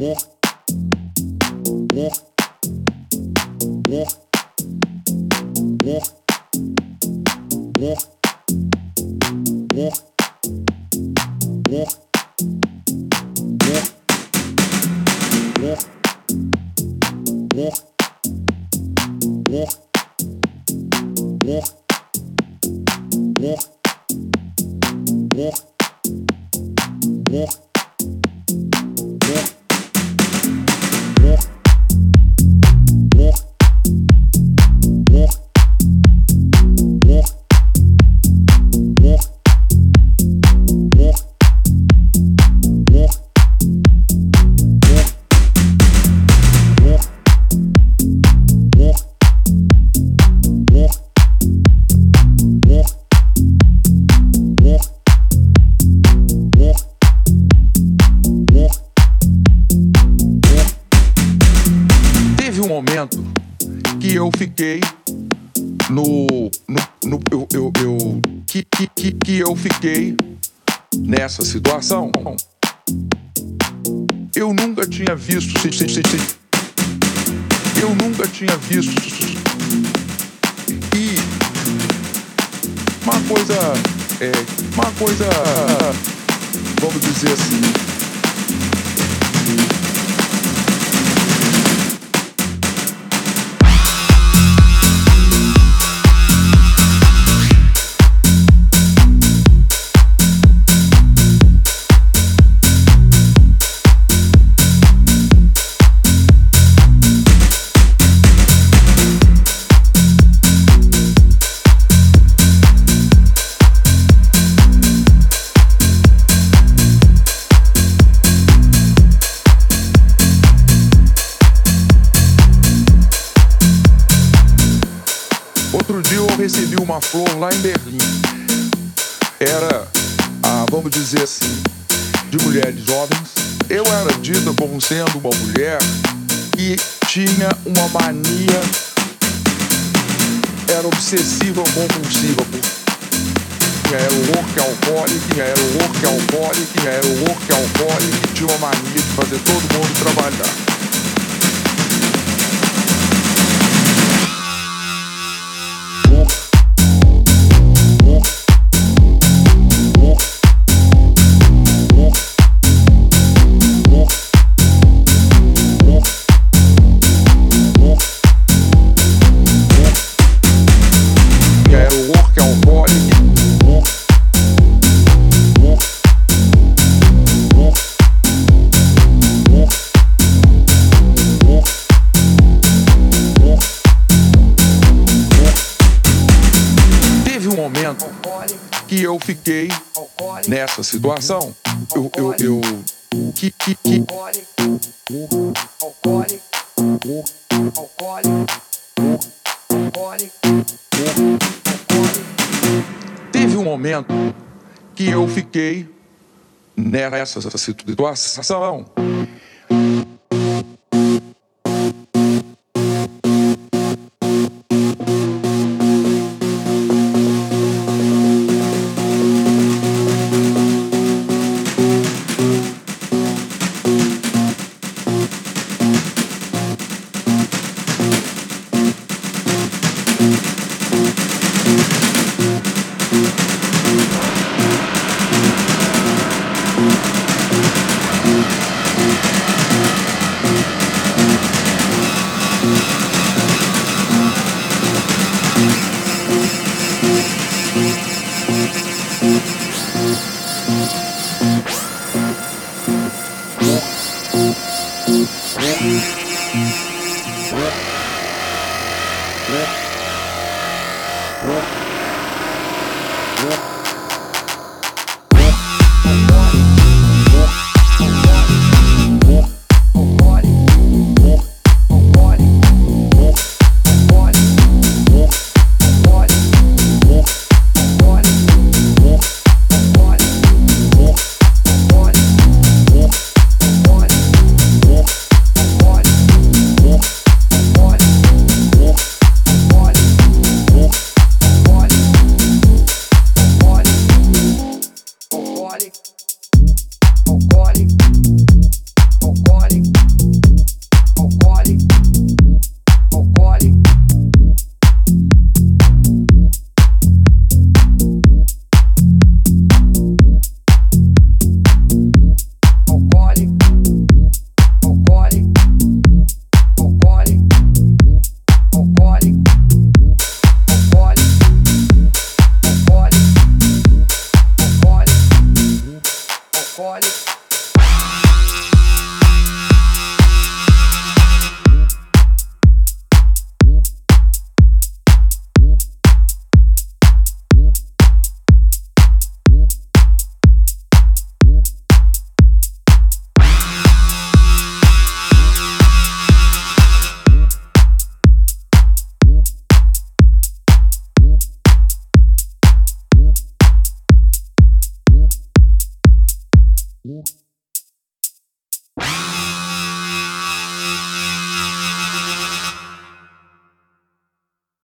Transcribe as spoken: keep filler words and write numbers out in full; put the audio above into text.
Que eu fiquei no, no, no eu, eu, eu que, que, que, que eu fiquei nessa situação. Eu nunca tinha visto se, se, se, se, eu nunca tinha visto e uma coisa é uma coisa vamos dizer assim. Outro dia eu recebi uma flor lá em Berlim. Era, ah, vamos dizer assim, de mulheres jovens. Eu era dita como sendo uma mulher que tinha uma mania, era obsessiva ou compulsiva. Quem era o work alcoólico, quem era o work alcoólico, quem era o work alcoólico, que tinha uma mania de fazer todo mundo trabalhar. Que eu fiquei nessa situação. Eu, eu, eu, que, que, que. Teve um momento que eu fiquei nessa situação. Yeah.